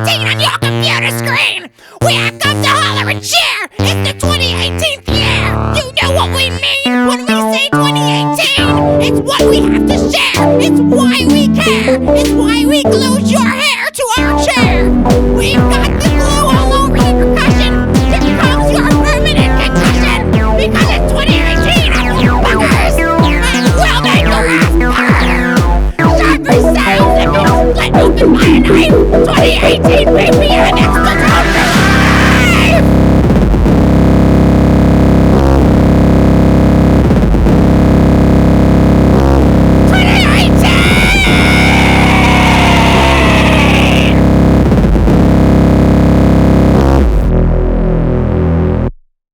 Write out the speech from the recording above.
2018 on your computer screen. We have come to holler and cheer. It's the 2018th year. You know what we mean when we say 2018. It's what we have to share. It's why we care. It's why we glued your hair to our chair. We've got the glue all over the percussion. Here comes your permanent concussion. Because it's 2018, motherfuckers. And we'll make your ass burn. Sharper sounds if you split open by a knife. 2018, baby, and it's